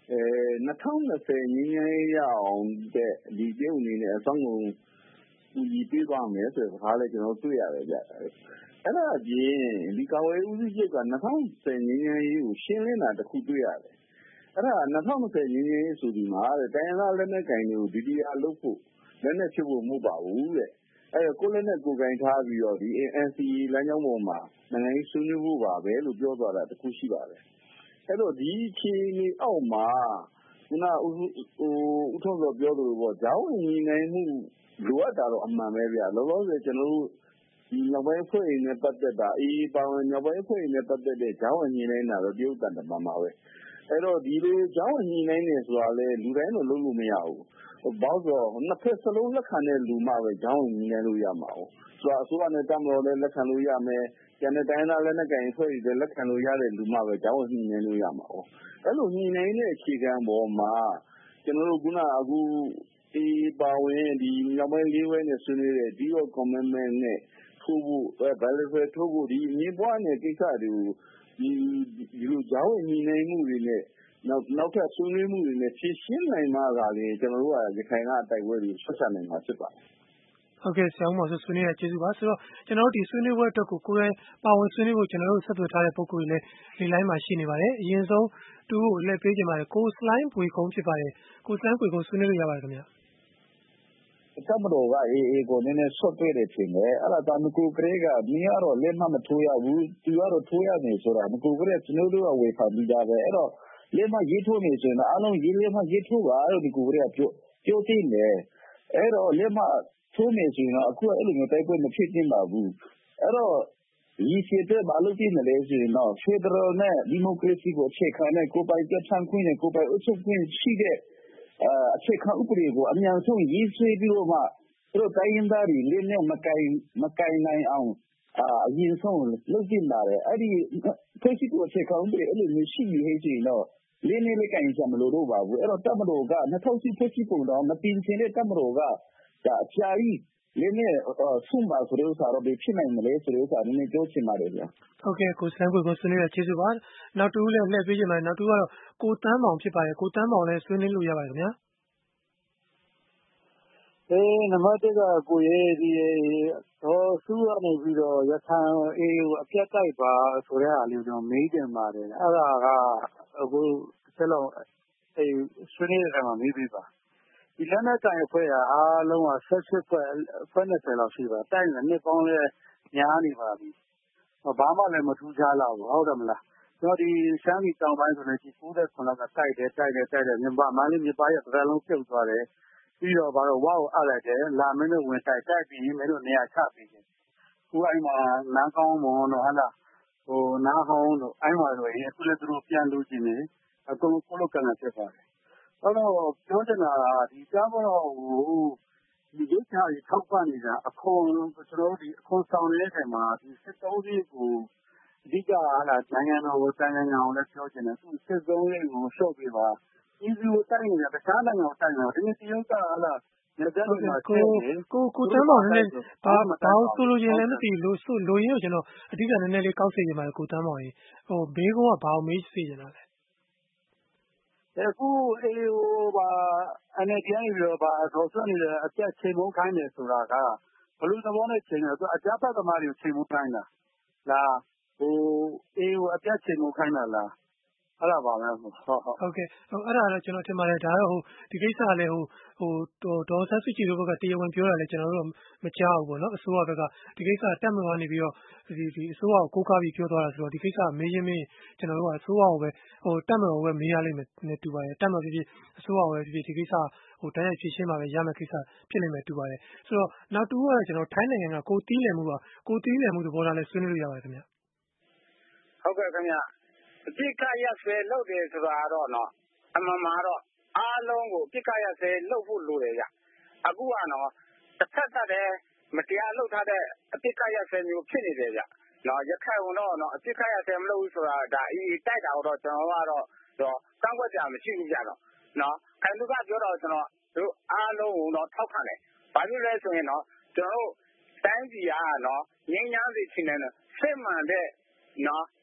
၂၀၂၀ငြိမ်းချမ်းရေးရအောင်တဲ့ဒီတရုတ်အနေနဲ့အဆောင်ကုန်ကူညီပေးသွားမယ်ဆိုတဲ့စကားလည်းကျွန်တော်တွေ့ရတယ်ဗျအဲ့ဒါအပြင်ဒီကာဝေးဦးစီးချုပ်က၂၀၂၀ငြိမ်းချမ်းရေးကိုရှင်းလင်းတာတစ်ခုတွေ့ရတယ်အဲ့ဒါ၂၀၂၀ငြိမ်းချမ်းရေးဆိုဒီမှာတဲ့တိုင်းရင်းသားလက်နက်ကိုင်တွေကိုဒီဒီအားလုပ်ဖို့လက်နက်ဖြစ်ဖို့မဟုတ်ပါဘူးတဲ့အဲ့ကိုလက်နက်ကိုကင်ထားပြီးတော့ဒီ N C A လမ်းကြောင်းပေါ်မှာနိုင်ငံရေးဆွေးနွေးဖို့ပါပဲလို့ပြောသွားတာတစ်ခုရှိပါတယ်အဲ့တော့ဒီအခြေအနေအောက်မှာခုနဟိုဦးထုံးစောပြောသလိုပေါ့ဂျောင်းညီနိုင်မှုလိုအပ်တာတော့အမှန်ပဲဗျလောလောဆယ်ကျွန်တော်တို့ဒီနောက်ပိုင်းဖွဲ့ရင်းနဲ့ပတ်သက်တာအေးပါဝင်နောက်ပိုင်းဖွဲ့ရင်းနဲ့ပတ်သက်တဲ့ဂျောင်းညီနိုင်တာတော့တရုတ်တန်တမန်ပါပဲအဲ့တော့ဒီလိုဂျောင်းညီနိုင်နေဆိုတာလေလူတိုင်းတော့လုပ်လို့မရဘူးဘောက်တော့နှစ်ဖက်စလုံးလက်ခံတဲ့လူမှပဲဂျောင်းညီနိုင်လို့ရမှာဟုတ်ဆိုတာအစိုးရနဲ့တမတော်လည်းလက်ခံလို့ရမယ်ကျန်တဲ့တိုင်းသားလက်နက်ကိုင်ဖွဲ့တွေလက်ခံလို့ရတဲ့လူမှပဲဂျောင်းညီနိုင်လို့ရမှာဟုတ်အဲ့လိုညီနိုင်တဲ့အခြေခံပေါ်မှာကျွန်တော်တို့ခုနအခုဒီပါဝင်ဒီနောက်ပိုင်းလေးဝဲနဲ့ဆွေးနွေးတဲ့ Deal of Commitment နဲ့ထိုးဖို့အဲ bilateral ထိုးဖို့ဒီမြေပွားနယ်ကိစ္စတွေကိုဒီဒီလိုဂျောင်းညီနိုင်မှုတွေနဲ့နောက်နောက်ထပ်ဆွေးနွေးမှုတွေနဲ့ဖြည့်ရှင်းနိုင်မှသာလေကျွန်တော်တို့ကရခိုင်ကအတိုက်ပွဲတွေဆက်ဆက်နိုင်မှာဖြစ်ပါတယ်ဟုတ်ကဲ့ဆရာဦးမောင်ဆွေးနွေးရကျေးဇူးပါဆိုတော့ကျွန်တော်တို့ဒီဆွေးနွေးပွဲအတွက်ကိုကိုယ်တိုင်ပါဝင်ဆွေးနွေးဖို့ကျွန်တော်တို့ဆက်သွယ်ထားတဲ့ပုံကိုယ်တွေလည်းဒီလိုင်းမှာရှိနေပါတယ်အရင်ဆုံးတူကိုလက်ပေးကြပါတယ်ကိုစလိုင်းဘွေကုန်းဖြစ်ပါတယ်ကိုစလိုင်းဘွေကုန်းဆွေးနွေးလို့ရပါတယ်ခင်ဗျာတမတော်ကအေးအေးကိုနည်းနည်းဆွတ်တွေ့တယ်ထင်တယ်အဲ့ဒါတောင်ကိုကလေးကမင်းကတော့လက်မမထိုးရဘူးသူကတော့ထိုးရမယ်ဆိုတာကိုကလေးကျွန်တော်တို့ကဝေဖန်ပြီးကြပဲအဲ့တော့လက်မရေးထိုးနေဆိုရင်အားလုံးရေးလက်မရေးထိုးပါလို့ဒီကိုကလေးကပြောပြောသိနေအဲ့တော့လက်မထိုးနေဆိုရင်အခုအဲ့လိုမျိုးတိုက်ပွဲမဖြစ်သင့်ပါဘူးအဲ့တော့ဒီစီတဲ့ဘာလို့ပြနေလဲဆိုရင်တော့ဖက်ဒရယ်နဲ့ဒီမိုကရေစီကိုအခြေခံတဲ့ကိုပိုင်ပြဋ္ဌာန်းခွင့်နဲ့ကိုပိုင်အုပ်ချုပ်ခွင့်ရှိတဲ့အခြေခံဥပဒေကိုအများဆုံးရည်ဆွဲပြီးတော့မှသူတို့တိုင်းရင်းသားတွေလည်းနဲ့မကင်မကင်နိုင်အောင်အရင်ဆုံးလုပ်တင်ပါတယ်အဲ့ဒီဖွဲ့စည်းပုံအခြေခံဥပဒေအဲ့လိုမျိုးရှိနေဆိုရင်တော့လင်းနေလည်းကင်ကြမလို့တော့ပါဘူးအဲ့တော့တပ်မတော်က၂၀၀၈ဖွဲ့စည်းပုံတော့မတင်ချင်တဲ့တပ်မတော်ကဒါအကြာကြီးလင်းနေဆုမှာဆိုတော့စာတော့ဖြစ်နိုင်မလဲဆိုတော့စာနည်းနည်းပြောချင်ပါတယ်ဗျာဟုတ်ကဲ့ကိုစံကိုကိုဆွေးနွေးရကျေးဇူးပါနောက်တူလည်းလှည့်ပေးချင်ပါတယ်နောက်တူကတော့ကိုတန်းမောင်ဖြစ်ပါတယ်ကိုတန်းမောင်လည်းဆွေးနွေးလို့ရပါတယ်ခင်ဗျာအေးနံပါတ်တစ်ကကိုရဲ့ဒီဟောစူးရနေပြီးတော့ရခိုင်အေးကိုအပြတ်တိုက်ပါဆိုတဲ့အားလေးကျွန်တော်မေးတင်ပါတယ်အဲ့ဒါကအခုဆက်လုံးအေးဆွေးနွေးတဲ့အခါမှာမေးပြီးပါဒီလက်နက်ကိုင်အဖွဲ့ကအားလုံးကဆက်စစ်ဖွဲ့ဖွဲ့၂၀လောက်ရှိပါတိုက်နေနှစ်ပေါင်းလဲများနေပါပြီဘာမှလည်းမထူးခြားလောက်ဘူးဟုတ်တယ်မလားကျွန်တော်ဒီရှမ်းပြည်တောင်ပိုင်းဆိုရင်ဒီ၉၇လောက်ကတိုက်တယ်တိုက်တယ်တိုက်တယ်မြန်မာမန္တလေးမြို့ပါရဲ့တစ်လုံးပြုတ်သွားတယ်ပြီးတော့ဘာလို့ဝါ့ကိုအပ်လိုက်တယ်လာမင်းတို့ဝင်တိုက်တိုက်ပြီးမင်းတို့နေရာချပြီးတယ်ခုအဲ့မှာနန်းကောင်းမွန်တော့ဟာလားဟိုနားဟောင်းတို့အဲ့မှာဆိုရင်အခုလည်းသူတို့ပြန်လို့ခြင်းနေအကုန်ကိုလိုကန်ဖြစ်ပါတယ်အဲ့တော့ပြောချင်တာဒီကြားမတော့ဟိုဒီရုပ်ချာကြီးထောက်ပံ့နေတာအခွန်ကျွန်တော်ဒီအခွန်ဆောင်နေတဲ့ချိန်မှာဒီစစ်သုံးစီးကိုအဓိကဟာလားနိုင်ငံတော်ကိုတိုင်းနိုင်ငံအောင်လည်းပြောချင်တယ်သူစစ်သုံးစီးကိုရှော့ပေးပါဒီစီကိုတိုက်နေတာတခြားနိုင်ငံကိုတိုက်နေတာဒီနေ့တရုတ်ကဟာလားကိုကိုကိုတန်းမောင်လည်းဘာဘာဆိုလိုချင်လဲမသိလို့ဆိုလိုရင်းကျွန်တော်အဓိကနည်းနည်းလေးကောက်စေချင်ပါတယ်ကိုတန်းမောင်ကြီးဟိုဘေးကုန်းကဘာကိုမေးစေချင်တာလဲအခုအေးဟိုဘာအနေတိုင်းပြီးတော့ဘာဆောဆွနေတဲ့အပြတ်ချိန်မုန်းခိုင်းတယ်ဆိုတာကဘလို့သဘောနဲ့ချိန်တယ်သူအကြမ်းဖက်သမားတွေကိုချိန်မုန်းခိုင်းတာလားဟိုအေးဟိုအပြတ်ချိန်မုန်းခိုင်းတာလားအဲ့ဒါပါမယ်ဟုတ်ဟုတ်ဟုတ်ကဲ့ဟိုအဲ့ဒါတော့ကျွန်တော်ထင်ပါတယ်ဒါတော့ဟိုဒီကိစ္စကလည်းဟိုဟိုဒေါ်ဆန်းစုကြည်တို့ဘက်ကတရားဝင်ပြောတာလည်းကျွန်တော်တို့မကြားဘူးပေါ့နော်အစိုးရဘက်ကဒီကိစ္စတက်မလို့နေပြီးတော့ဒီဒီအစိုးရကိုကိုးကားပြီးပြောသွားတာဆိုတော့ဒီကိစ္စမေးရင်းမေးကျွန်တော်တို့ကအစိုးရကိုပဲဟိုတက်မလို့ပဲမေးရလိမ့်မယ်နဲ့တူပါတယ်တက်မလို့ဖြစ်ဖြစ်အစိုးရကိုပဲဖြစ်ဖြစ်ဒီကိစ္စဟိုတိုင်းရိုက်ဖြည့်ရှင်းပါပဲရမယ်ကိစ္စဖြစ်နေမယ်တူပါတယ်ဆိုတော့နောက်တူကကျွန်တော်ထိုင်းနိုင်ငံကကိုတီးလည်မှုပါကိုတီးလည်မှုသဘောထားလဲဆွေးနွေးလို့ရပါတယ်ခင်ဗျဟုတ်ကဲ့ခင်ဗျအပြစ်ကရဆဲလုပ်တယ်ဆိုတာတော့နော်အမှန်မှာတော့အားလုံးကိုအပြစ်ကရဆဲလုပ်ဖို့လိုတယ်ဗျအခုကနော်တစ်ဖက်သက်တည်းမတရားလုပ်ထားတဲ့အပြစ်ကရဆဲမျိုးဖြစ်နေတယ်ဗျနော်ရခိုင်တော့နော်အပြစ်ကရဆဲမလုပ်ဘူးဆိုတာဒါအေးတိုက်တာတော့ကျွန်တော်ကတော့တော့ကန့်ကွက်ကြမရှိဘူးဗျနော်နော်ခိုင်သူကပြောတော့ကျွန်တော်တို့အားလုံးကိုတော့ထောက်ခံတယ်ဘာဖြစ်လဲဆိုရင်တော့ကျွန်တော်တို့တိုင်းပြည်ကနော်ငြိမ်းချမ်းစေချင်တယ်စစ်မှန်တဲ့နော်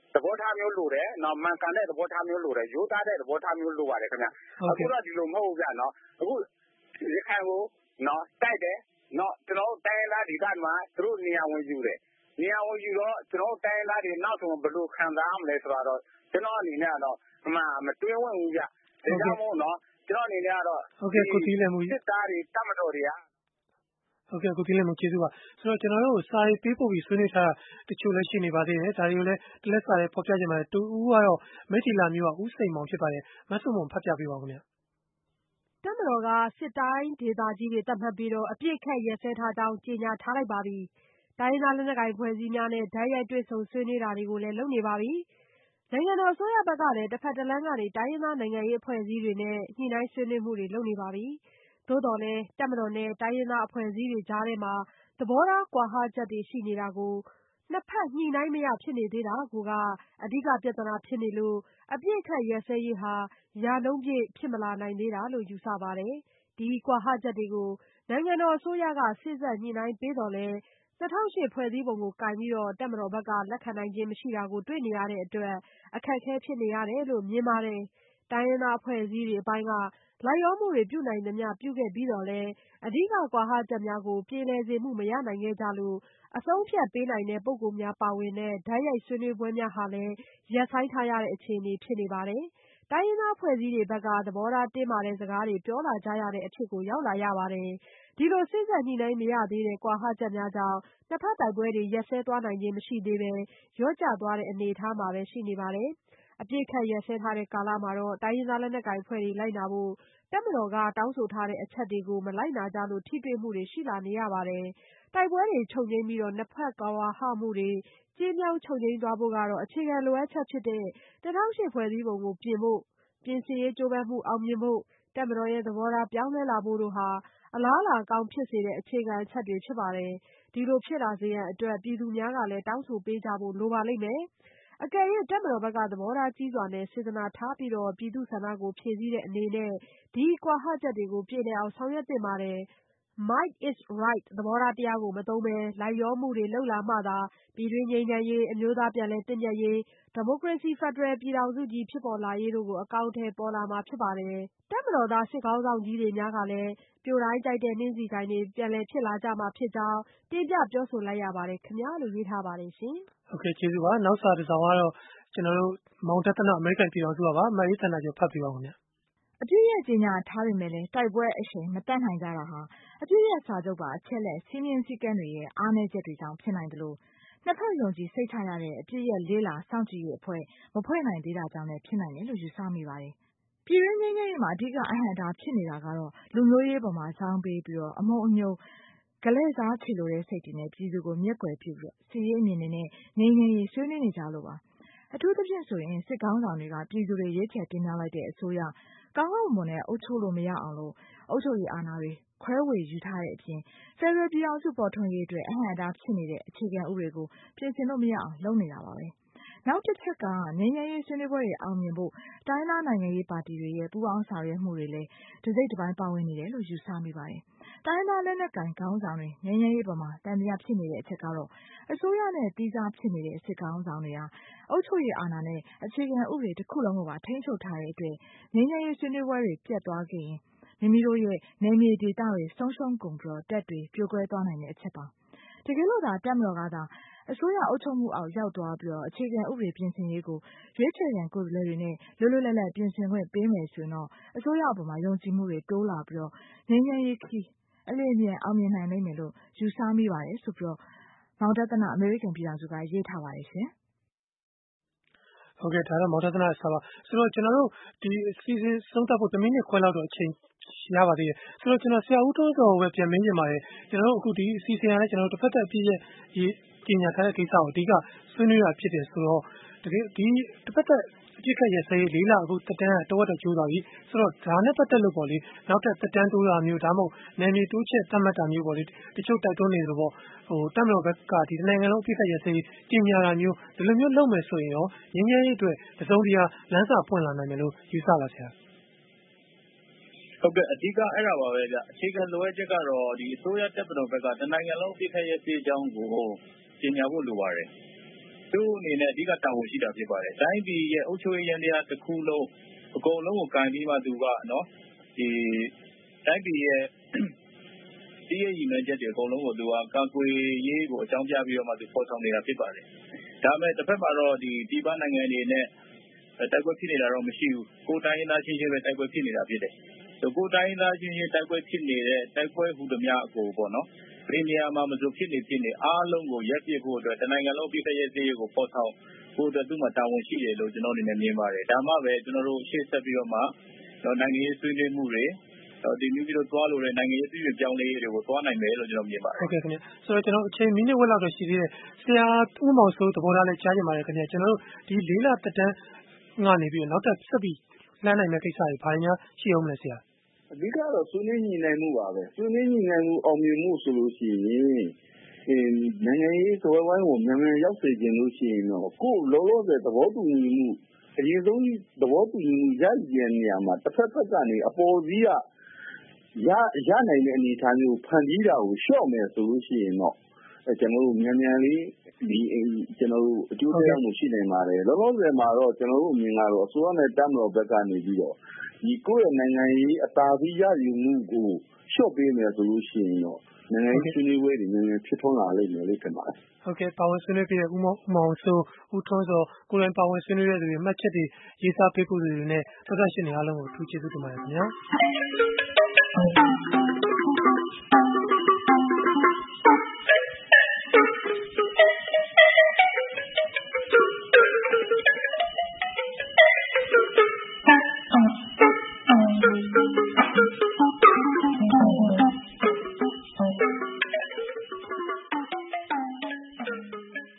သဘောထားမျိုးလိုတယ်နော်မှန်ကန်တဲ့သဘောထားမျိုးလိုတယ်ရိုးသားတဲ့သဘောထားမျိုးလိုပါတယ်ခင်ဗျအခုတော့ဒီလိုမဟုတ်ဘူးဗျနော်အခုရခိုင်ကိုနော်တိုက်တယ်နော်ကျွန်တော်တို့တိုင်းလားဒီကမှာသူတို့နေရာဝင်ယူတယ်နေရာဝင်ယူတော့ကျွန်တော်တို့တိုင်းလားဒီနောက်ဆုံးဘယ်လိုခံစားမလဲဆိုတော့ကျွန်တော်အနေနဲ့ကတော့အမှမတွင်းဝင်ဘူးဗျဒါကြောင့်မို့နော်ကျွန်တော်အနေနဲ့ကတော့ဟုတ်ကဲ့ကိုတီးလည်းမူစစ်သားတွေတတ်မတော်တွေကဟုတ်ကဲ့ကိုတီးလည်းမူကျေးဇူးပါဆိုတော့ကျွန်တော်တို့စာရေးပေးပို့ပြီးဆွေးနွေးထားတချို့လည်းရှိနေပါသေးတယ်ဒါတွေကိုလည်းတလက်စာရေးဖော်ပြကြမှာတူဦးကတော့မိထီလာမျိုးကဦးစိန်မောင်ဖြစ်ပါတယ်မဆုမုံဖတ်ပြပေးပါဦးခင်ဗျာတပ်မတော်ကစစ်တိုင်းဒေသကြီးတွေတတ်မှတ်ပြီးတော့အပြစ်ခတ်ရဲစဲထားကြောင်းကြေညာထားလိုက်ပါပြီ။တိုင်းဒေသလက်နက်ကိုင်ဖွဲ့စည်းများနဲ့ဓာတ်ရိုက်တွေ့ဆုံဆွေးနွေးတာတွေကိုလည်းလုပ်နေပါပြီ။နိုင်ငံတော်အစိုးရဘက်ကလည်းတစ်ဖက်တစ်လမ်းကနေတိုင်းဒေသနိုင်ငံရေးအဖွဲ့အစည်းတွေနဲ့ညှိနှိုင်းဆွေးနွေးမှုတွေလုပ်နေပါပြီ။သို့တော်လည်းတပ်မတော်နဲ့တိုင်းဒေသအဖွဲ့အစည်းတွေကြားထဲမှာသဘောထားကွာဟချက်တွေရှိနေတာကိုနှစ်ဖက်ညှိနှိုင်းမရဖြစ်နေသေးတာကိုကအဓိကပြဿနာဖြစ်နေလို့အပြစ်ခတ်ရဲစဲရေးဟာရာနှုန်းပြည့်ဖြစ်မလာနိုင်သေးတာလို့ယူဆပါတယ်။ဒီကွာဟချက်တွေကိုနိုင်ငံတော်အစိုးရကစေ့စပ်ညှိနှိုင်းပေးတော်လဲ၂၀၀၈ဖွဲ့စည်းပုံကိုကင်ပြီးတော့တပ်မတော်ဘက်ကလက်ခံနိုင်ခြင်းမရှိတာကိုတွေ့နေရတဲ့အတွက်အခက်အခဲဖြစ်နေရတယ်လို့မြင်ပါတယ်။တိုင်းရင်းသားအဖွဲ့အစည်းတွေအပိုင်းကလိုက်ရောမှုတွေပြုနိုင်သမျှပြုခဲ့ပြီးတော့လဲအဓိကကွာဟချက်များကိုပြေလည်စေမှုမရနိုင်ခဲ့ကြလို့အဆုံးဖြတ်ပေးနိုင်တဲ့ပုဂ္ဂိုလ်များပါဝင်တဲ့ဓာတ်ရိုက်ဆွေးနွေးပွဲများဟာလည်းရပ်ဆိုင်းထားရတဲ့အခြေအနေဖြစ်နေပါတယ်။တိုင်းရင်းသားအဖွဲ့အစည်းတွေဘက်ကသဘောထားတင်းမာတဲ့စကားတွေပြောလာကြရတဲ့အဖြစ်ကိုရောက်လာရပါတယ်။ဒီလိုစေ့စပ်ညှိနှိုင်းမရသေးတဲ့ကွာဟချက်များကြောင့်နှစ်ဖက်တိုက်ပွဲတွေရပ်စဲသွားနိုင်ခြင်းမရှိသေးပဲလျော့ကျသွားတဲ့အနေအထားမှာပဲရှိနေပါတယ်။အပြစ်ခတ်ရပ်စဲထားတဲ့ကာလမှာတော့တိုင်းရင်းသားလက်နက်ကိုင်အဖွဲ့တွေလိုက်နာဖို့တပ်မတော်ကတောင်းဆိုထားတဲ့အချက်တွေကိုမလိုက်နာကြလို့ထိတွေ့မှုတွေရှိလာနေရပါတယ်။တိုက်ပွဲတွေချုပ်ငြိမ်းပြီးတော့နှစ်ဖက်ကွာဟမှုတွေကျင်းမြောင်းချုပ်ငြိမ်းသွားဖို့ကတော့အခြေခံလိုအပ်ချက်ဖြစ်တဲ့၂၀၀၈ဖွဲ့စည်းပုံကိုပြင်ဖို့ပြင်ဆင်ရေးကြိုးပမ်းမှုအောင်မြင်ဖို့တပ်မတော်ရဲ့သဘောထားပြောင်းလဲလာဖို့တို့ဟာအလားအလာကောင်းဖြစ်စေတဲ့အခြေခံအချက်တွေဖြစ်ပါတယ်။ဒီလိုဖြစ်လာစေရန်အတွက်ပြည်သူများကလည်းတောင်းဆိုပေးကြဖို့လိုပါလိမ့်မယ်။အကယ်၍တပ်မတော်ဘက်ကသဘောထားကြီးစွာနဲ့စေတနာထားပြီးတော့ပြည်သူ့ဆန္ဒကိုဖြည့်ဆည်းတဲ့အနေနဲ့ဒီကွာဟချက်တွေကိုပြေလည်အောင်ဆောင်ရွက်သင့်ပါတယ်။ Might is right သဘောထားတရားကိုမသုံးဘဲလိုက်လျောမှုတွေလုပ်လာမှသာပြည်တွင်းငြိမ်းချမ်းရေးအမျိုးသားပြန်လည်သင့်မြတ်ရေးဒီမိုကရေစီဖက်ဒရယ်ပြည်ထောင်စုကြီးဖြစ်ပေါ်လာရေးတို့ကိုအကောင့်ထဲပေါ်လာမှာဖြစ်ပါတယ်။တပ်မတော်သားစစ်ကောင်းဆောင်ကြီးတွေများကလည်းပြိုတိုင်းကြိုက်တဲ့နှင်းစီကိုင်းတွေပြန်လည်ဖြစ်လာကြမှာဖြစ်ကြောင်းတင်ပြပြောဆိုလိုက်ရပါတယ်ခင်ဗျာလို့ရေးထားပါတယ်ရှင်။ဟုတ်ကဲ့ကျေးဇူးပါနောက်စာတစ်စောင်ကတော့ကျွန်တော်တို့မောင်တသနာအမေရိကန်ပြည်တော်စုပါမအေးသန္တာကျော်ဖတ်ပြပါဦးခင်ဗျာအပြည့်ရဲ့ကြီးညာထားပေမဲ့လည်းတိုက်ပွဲအရှိန်မတက်နိုင်ကြတာဟာအပြည့်ရဲ့စာချုပ်ပါအချက်လက်စီးမြင်စည်းကမ်းတွေရဲ့အားနည်းချက်တွေကြောင့်ဖြစ်နိုင်တယ်လို့နှစ်ဖက်ယုံကြည်စိတ်ချရတဲ့အပြည့်ရဲ့လေးလာစောင့်ကြည့်ရေးအဖွဲ့မဖွဲ့နိုင်သေးတာကြောင့်လည်းဖြစ်နိုင်တယ်လို့ယူဆမိပါတယ်။ပြည်ရင်းငင်းငင်းမှာအဓိကအဟန့်အတားဖြစ်နေတာကတော့လူမျိုးရေးပေါ်မှာစောင်းပေးပြီးတော့အမုံအညိုဂလဲစားချီလိုတဲ့စိတ်တွေနဲ့ပြည်သူကိုမျက်ကွယ်ပြုပြီးစီရေးအမြင်နဲ့ငြိမ်းငြိမ်းရေးဆွေးနွေးနေကြလို့ပါ။အထူးသဖြင့်ဆိုရင်စစ်ကောင်းဆောင်တွေကပြည်သူတွေရွေးချယ်တင်မြှောက်လိုက်တဲ့အစိုးရကောင်းကောင်းမွန်နဲ့အုပ်ချုပ်လို့မရအောင်လို့အုပ်ချုပ်ရေးအာဏာတွေခွဲဝေယူထားတဲ့အပြင်ဖက်ဒရယ်ပြည်အောင်စုပေါ်ထွန်းရေးအတွက်အဟန့်အတားဖြစ်နေတဲ့အခြေခံဥပဒေကိုပြင်ဆင်လို့မရအောင်လုပ်နေတာပါပဲ။နောက်တစ်ချက်ကငြိမ်းချမ်းရေးဆွေးနွေးပွဲတွေအောင်မြင်ဖို့တိုင်းသားနိုင်ငံရေးပါတီတွေရဲ့ပူးပေါင်းဆောင်ရွက်မှုတွေလည်းတစ်စိတ်တစ်ပိုင်းပါဝင်နေတယ်လို့ယူဆမိပါတယ်။တိုင်းသားလက်နက်ကိုင်ခေါင်းဆောင်တွေငြိမ်းချမ်းရေးပေါ်မှာတန်တရားဖြစ်နေတဲ့အချက်ကတော့အစိုးရနဲ့တီးခြားဖြစ်နေတဲ့စစ်ခေါင်းဆောင်တွေဟာအုပ်ချုပ်ရေးအာဏာနဲ့အခြေခံဥပဒေတစ်ခုလုံးကိုပါထိန်းချုပ်ထားတဲ့အတွက်ငြိမ်းချမ်းရေးဆွေးနွေးပွဲတွေပြတ်သွားခဲ့ရင်မိမိတို့ရဲ့နယ်မြေဒေသတွေဆုံးရှုံးကုန်ပြီးတော့တပ်တွေပြိုကွဲသွားနိုင်တဲ့အချက်ပါ။တကယ်လို့သာတပ်မတော်ကသာအစိုးရအုပ်ချုပ်မှုအောက်ရောက်သွားပြီးတော့အခြေခံဥပဒေပြင်ဆင်ရေးကိုရွေးချယ်ရန်ကိုယ်စားလှယ်တွေနဲ့လွတ်လွတ်လပ်လပ်ပြင်ဆင်ခွင့်ပေးမယ်ဆိုရင်တော့အစိုးရအပေါ်မှာယုံကြည်မှုတွေတိုးလာပြီးတော့ငြိမ်းချမ်းရေးခီးအလျင်မြန်အောင်မြင်နိုင်လိမ့်မယ်လို့ယူဆမိပါတယ်ဆိုပြီးတော့မောင်တသနာအမေရိကန်ပြည်ထောင်စုကရေးထားပါတယ်ရှင်။ဟုတ်ကဲ့ဒါတော့မောင်တသနာဆာပါဆိုတော့ကျွန်တော်တို့ဒီစီစဉ်ဆုံးသက်ဖို့တစ်မိနစ်ခွဲလောက်တော့အချိန်ရပါသေးတယ်ဆိုတော့ကျွန်တော်ဆရာဦးထွန်းစောကိုပဲပြန်မေးချင်ပါတယ်ကျွန်တော်တို့အခုဒီအစီအစဉ်ရတဲ့ကျွန်တော်တို့တစ်ဖက်သက်အပြည့်ရဲ့ကြီးညာထားတဲ့ကိစ္စကိုအဓိကဆွေးနွေးရဖြစ်တယ်ဆိုတော့တကယ်ဒီတစ်ဖက်သက်အပြစ်ခတ်ရစဲလေးလအခုတက်တန်းကတဝက်တော့ကျိုးသွားပြီဆိုတော့ဒါနဲ့ပတ်သက်လို့ပေါ့လေနောက်ထပ်တက်တန်းတိုးတာမျိုးဒါမှမဟုတ်နယ်မြေတိုးချက်သတ်မှတ်တာမျိုးပေါ့လေတချို့တိုက်တွန်းနေတယ်ပေါ့ဟိုတက်မလို့ဘက်ကဒီနိုင်ငံလုံးအပြစ်ခတ်ရစဲကြီးညာတာမျိုးဒီလိုမျိုးလုပ်မယ်ဆိုရင်ရောငင်းငယ်ရေးအတွက်တစုံတရာလမ်းစာပွင့်လာနိုင်မယ်လို့ယူဆပါဆရာဟုတ်ကဲ့အဓိကအဲ့ဒါပါပဲဗျအခြေခံလိုအပ်ချက်ကတော့ဒီအစိုးရတပ်မတော်ဘက်ကတနိုင်ငံလုံးပြစ်ခတ်ရေးစီးကြောင်းကိုပြင်ညာဖို့လိုပါတယ်သူ့အနေနဲ့အဓိကတာဝန်ရှိတာဖြစ်ပါတယ်။တိုင်းပြည်ရဲ့အုပ်ချုပ်ရေးယန္တရားတစ်ခုလုံးအကုန်လုံးကိုကင်ပြီးမှသူကနော်ဒီတိုင်းပြည်ရဲ့ဒီရဲ့ရည်မှန်းချက်တွေအကုန်လုံးကိုသူကကာကွယ်ရေးကိုအကြောင်းပြပြီးတော့မှသူပေါ်ဆောင်နေတာဖြစ်ပါတယ်။ဒါပေမဲ့တစ်ဖက်မှာတော့ဒီဒီပနိုင်ငံတွေနဲ့တိုက်ပွဲဖြစ်နေတာတော့မရှိဘူး။ကိုယ်တိုင်းရင်းသားချင်းချင်းပဲတိုက်ပွဲဖြစ်နေတာဖြစ်တယ်။ဆိုကိုယ်တိုင်းရင်းသားချင်းချင်းတိုက်ပွဲဖြစ်နေတဲ့တိုက်ပွဲဟူသမျှကိုပေါ့နော်။ဒီနေရာမှာမဆိုဖြစ်နေဖြစ်နေအားလုံးကိုရက်ပြစ်ဖို့အတွက်တနိုင်ငံလုံးပြည်ထရေးစေးကိုပေါ်ဆောင်ဖို့အတွက်သူ့မှာတာဝန်ရှိတယ်လို့ကျွန်တော်အနေနဲ့မြင်ပါတယ်။ဒါမှပဲကျွန်တော်တို့ရှေ့ဆက်ပြီးတော့မှတော့နိုင်ငံရေးဆွေးနွေးမှုတွေဒီမျိုးမျိုးသွားလို့တဲ့နိုင်ငံရေးပြည်ပြင်ပြောင်းလဲရေးတွေကိုသွားနိုင်မယ်လို့ကျွန်တော်မြင်ပါတယ်။ဟုတ်ကဲ့ခင်ဗျ။ဆိုတော့ကျွန်တော်အချိန်မိနစ်ဝက်လောက်တော့ရှိသေးတယ်။ဆရာဦးမောင်စိုးသဘောထားလည်းကြားကြပါတယ်ခင်ဗျ။ကျွန်တော်တို့ဒီလေးလတက်တန်းငါနေပြီးတော့နောက်ထပ်ဆက်ပြီးလှမ်းနိုင်မယ့်ကိစ္စတွေဘာတွေများရှိအောင်မလဲဆရာအဓိကတော့ဆွေးနွေးညှိနှိုင်းမှုပါပဲဆွေးနွေးညှိနှိုင်းမှုအောင်မြင်မှုဆိုလို့ရှိရင်အင်းနိုင်ငံရေးသဘောဝိုင်းကိုမြန်မြန်ရောက်စေခြင်းလို့ရှိရင်တော့ကိုယ်လောလောဆယ်သဘောတူညီမှုအရင်ဆုံးသဘောတူညီမှုရည်ရည်နေရာမှာတစ်ဖက်ဖက်ကနေအပေါ်စီးကရရနိုင်တဲ့အနေအထားမျိုးဖန်တီးတာကိုရှော့မယ်ဆိုလို့ရှိရင်တော့ကျွန်တော်တို့မြန်မြန်လေးဒီကျွန်တော်တို့အကျိုးတရားမှုရှိနေပါတယ်လောလောဆယ်မှာတော့ကျွန်တော်တို့အမြင်ကတော့အစိုးရနဲ့တပ်မတော်ဘက်ကနေပြီးတော့ဒီကိုယ့်ရဲ့နိုင်ငံရေးအသာစီးရယူမှုကိုရှော့ပေးမယ်ဆိုလို့ရှိရင်တော့နိုင်ငံရေးဆွေးနွေးပွဲတွေနည်းနည်းဖြစ်ထွန်းလာလိမ့်မယ်လို့ထင်ပါတယ်ဟုတ်ကဲ့ပါဝင်ဆွေးနွေးပြတဲ့ဦးမောင်မောင်စိုးဦးထွန်းစောကိုယ်တိုင်ပါဝင်ဆွေးနွေးတဲ့သူတွေမှတ်ချက်တွေရေးသားပေးပို့သူတွေနဲ့သောတာရှင်တွေအားလုံးကိုအထူးကျေးဇူးတင်ပါတယ်ခင်ဗျာ